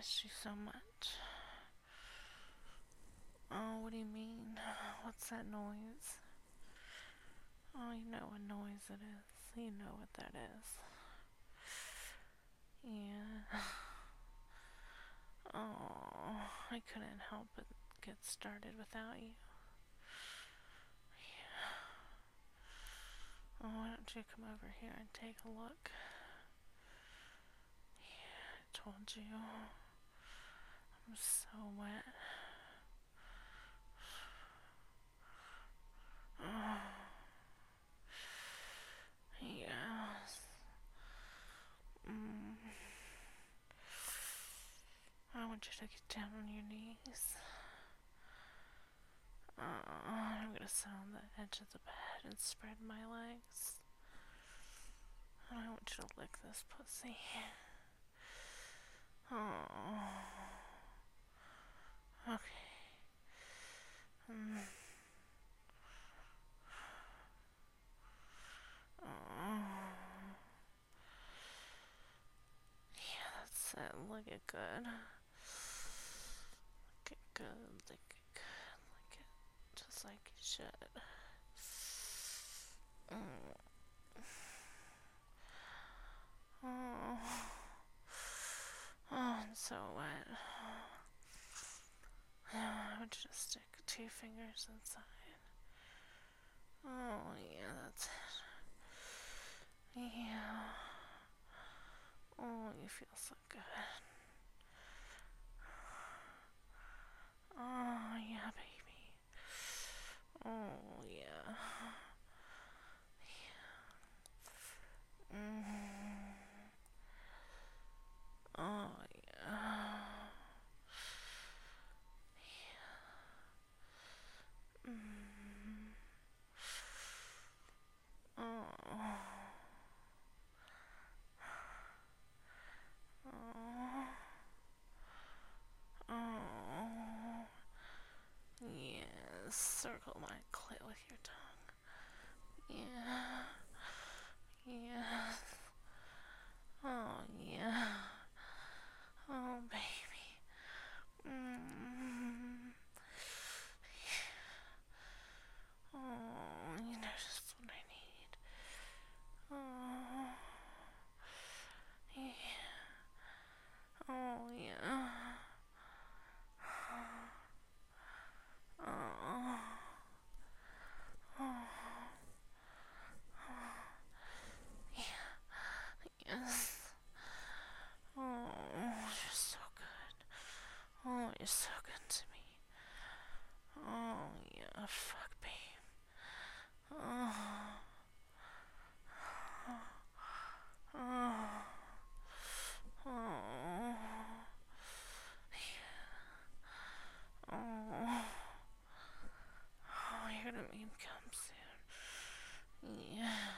missed you so much. Oh, what do you mean? What's that noise? Oh, you know what noise it is. You know what that is. Yeah. Oh, I couldn't help but get started without you. Yeah. Oh, why don't you come over here and take a look? Yeah, I told you. I'm so wet. Oh. Yes. I want you to get down on your knees. I'm gonna sit on the edge of the bed and spread my legs. And I want you to lick this pussy. Oh. Okay. Oh. Yeah, that's it. Lick it good. Lick it good. Lick it good. Lick it just like you should. Oh. Oh, I'm so wet. I want you to stick 2 fingers inside. Oh, yeah, that's it. Yeah. Oh, you feel so good. Oh, yeah, baby. Oh, yeah. Oh, yeah. Oh. Oh. Oh. Yes. Circle my clit with your tongue. Yeah. Yeah. Oh, yeah. Oh, baby. Oh, you know just what I need. Oh, yeah. Oh, yeah. Oh, oh, yes. Oh, you're so good. Oh, you're so good to me. Oh, yeah. Fuck, babe. Oh, oh, oh, oh. Oh, you're gonna make him come soon. Yeah.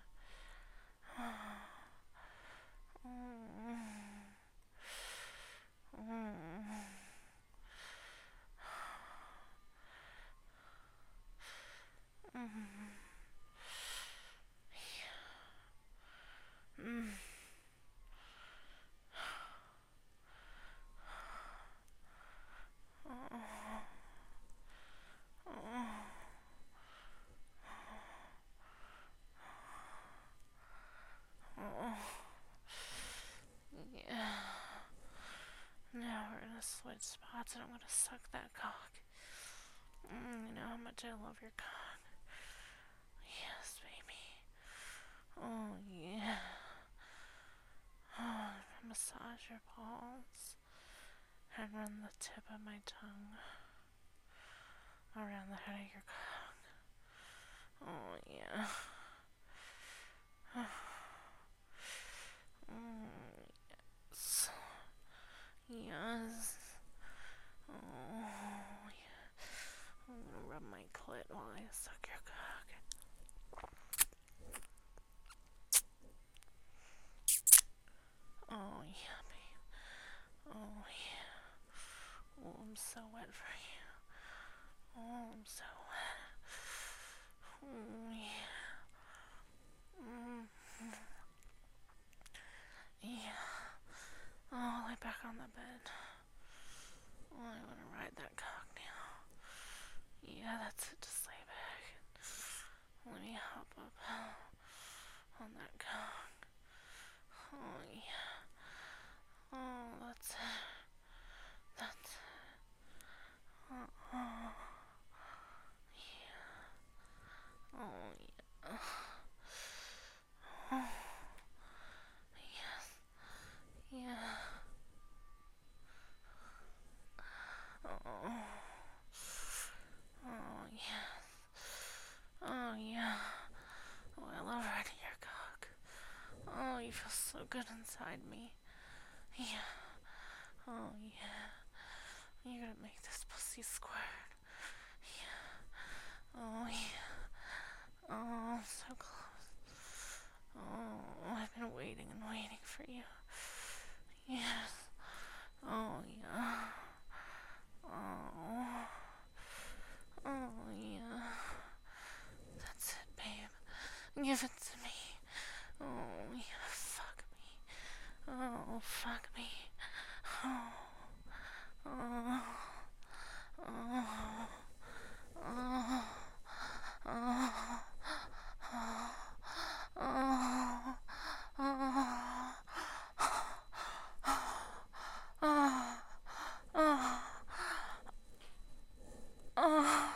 Yeah. Now we're gonna switch spots and I'm gonna suck that cock. You know how much I love your cock. Yes, baby. Oh, yeah. Oh, massage your balls and run the tip of my tongue around the head of your cock. Oh, yeah. Yes. Yes. Oh, yeah. I'm gonna rub my clit while I suck your cock. Oh, yeah, babe. Oh, yeah. Oh, I'm so wet for you. Oh, I'm so wet. so good inside me. Yeah. Oh, yeah. You're gonna make this pussy squirt. Yeah. Oh, yeah. Oh, so close. Oh, I've been waiting and waiting for you. Yes. Oh, yeah. Oh. Oh, yeah. That's it, babe. Give it to me. Oh, yeah. Fuck me. Oh, fuck me. Oh. Oh. Oh. Oh. Oh. Oh. Oh. Oh. Oh. Oh.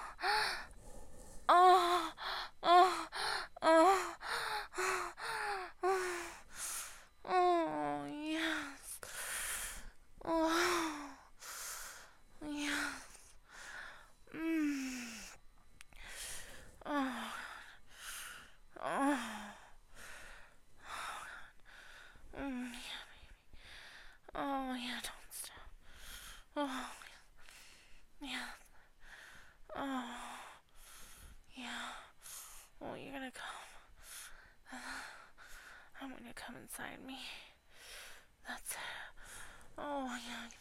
Oh. Oh. Oh. Oh, yes. Oh, yes. Mm. Oh. Oh. Mm. Oh, yeah, don't stop. Oh, yeah. Oh, yeah. Oh, you're gonna come. I'm gonna come inside me. That's it. Oh, yeah.